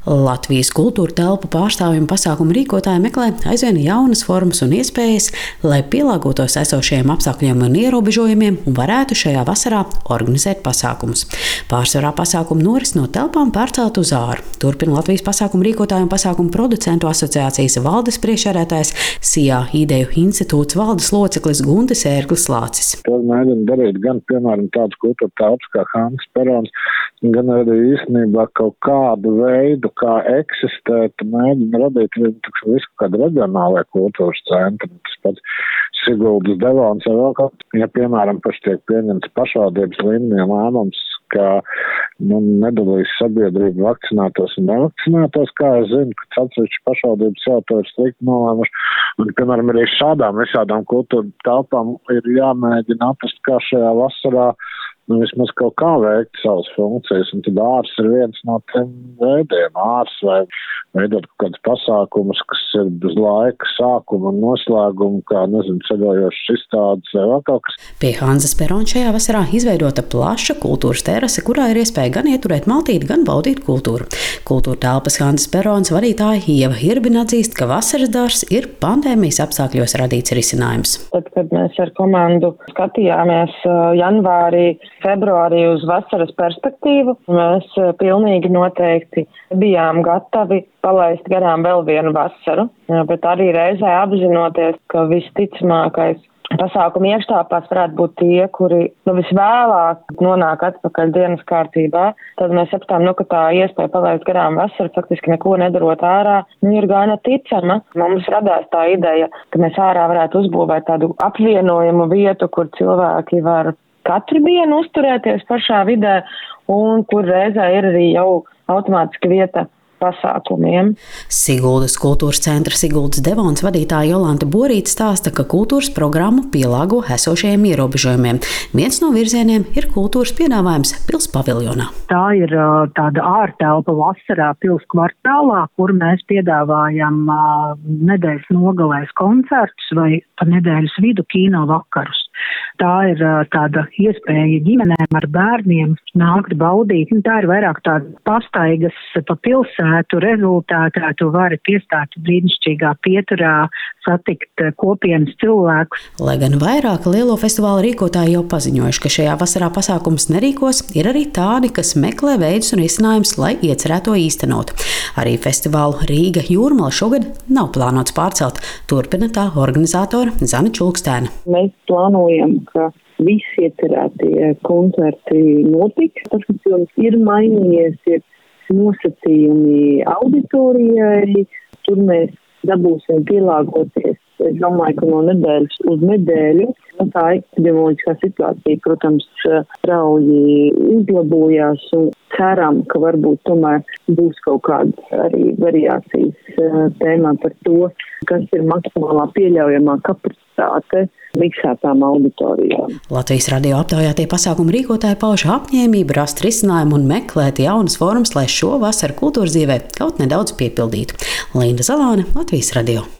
Latvijas kultūra telpu pārstāvju un pasākumu rīkotāji meklē aizvien jaunas formas un iespējas, lai pielāgotos esošajiem apstākļiem un ierobežojumiem un varētu šajā vasarā organizēt pasākumus. Pārsvarā pasākumu noris no telpām pārcelt uz āru. Turpina Latvijas pasākumu rīkotāju un pasākumu producentu asociācijas valdes priekšsēdētājs SIA Ideju institūts valdes loceklis Guntis Ērglis Lācis. To mēģina darīt gan, piemēram, tāds kultūra telpas kā Hannes Perons, gan arī īstenībā kaut kādu veidu, kā eksistēt, mēģina radīt visu kādu reģionālajā kultūras centru. Tas pats Siguldas Devons vai vēl kaut, ja piemēram paši tiek pieņemts pašvaldības līmenī lēmums, ka nedalīs sabiedrību vakcinētos un nevakcinētos, kā es zinu, ka atsevišķi pašvaldības jau to ir slikti nolēmuši. Un, piemēram, arī šādām visādām kultūra telpām ir jāmēģina atrast, kā šajā vasarā vismaz kaut kā veikt savas funkcijas, un tad ārs ir viens no tiem veidiem. Ārs vai veidot kaut kādus pasākumus, kas ir bez laika sākuma un noslēguma, kā, ceļojošas izstādes vai vēl kaut kas. Pie Hannes Perona šajā vasarā izveidota plaša kultūras terase, kurā ir iespēja gan ieturēt maltīti, gan baudīt kultūru. Kultūra telpas Hannes Perons vadītāja Ieva Hirbina atzīst, ka vasaras dārzs ir pandēmijas apstākļos radīts risinājums. Tad, kad mēs ar komandu skatījāmies janvārī, februārī uz vasaras perspektīvu, mēs pilnīgi noteikti bijām gatavi palaist garām vēl vienu vasaru, bet arī reizē apzinoties, ka visticamākais pasākumu iekštāpās varētu būt tie, kuri visvēlāk nonāk atpakaļ dienas kārtībā. Tad mēs sapratām, ka tā iespēja palaist garām vasaru, faktiski neko nedarot ārā, ir gana ticama. Mums radās tā ideja, ka mēs ārā varētu uzbūvēt tādu apvienojumu vietu, kur cilvēki var katru dienu uzturēties pašā vidē un kur reizē ir arī jau automātiski vieta pasākumiem. Siguldas kultūras centra Siguldas Devons vadītāja Jolanta Borīte stāsta, ka kultūras programmu pielāgo esošajiem ierobežojumiem. Viens no virzieniem ir kultūras piedāvājums Pils paviljonā. Tā ir tāda ārtelpa vasarā Pils kvartālā, kur mēs piedāvājam nedēļas nogalēs koncertus vai pa nedēļas vidu kino vakarus. Tā ir tāda iespēja ģimenēm ar bērniem nākt baudīt. Tā ir vairāk tāda pastaigas pa pilsētu rezultātā. Tu vari piestāt brīnišķīgā pieturā, satikt kopienas cilvēkus. Lai gan vairāk lielo festivālu rīkotāji jau paziņojuši, ka šajā vasarā pasākums nerīkos, ir arī tādi, kas meklē veidus un risinājumus, lai iecerēto īstenot. Arī festivālu Rīga Jūrmala šogad nav plānots pārcelt. Turpina tā organizātora Zane Čulkstēna. Mēs plānojam, ka visi iecerētie koncerti notiks. Tas, kas ir mainījies, ir nosacījumi auditorijai. Tur mēs dabūsim pielāgoties. Es domāju, ka no nedēļas uz nedēļu tā epidemioloģiskā situācija, protams, strauji uzlabojās un ceram, ka varbūt tomēr būs kaut kādas arī variācijas tēmā par to, kas ir maksimālā pieļaujamā kapacitāte miksētām auditorijām. Latvijas radio aptaujātie pasākumu rīkotāji pauž apņēmību rast risinājumu un meklēt jaunas formas, lai šo vasaru kultūras dzīvē kaut nedaudz piepildītu. Linda Zalāne, Latvijas radio.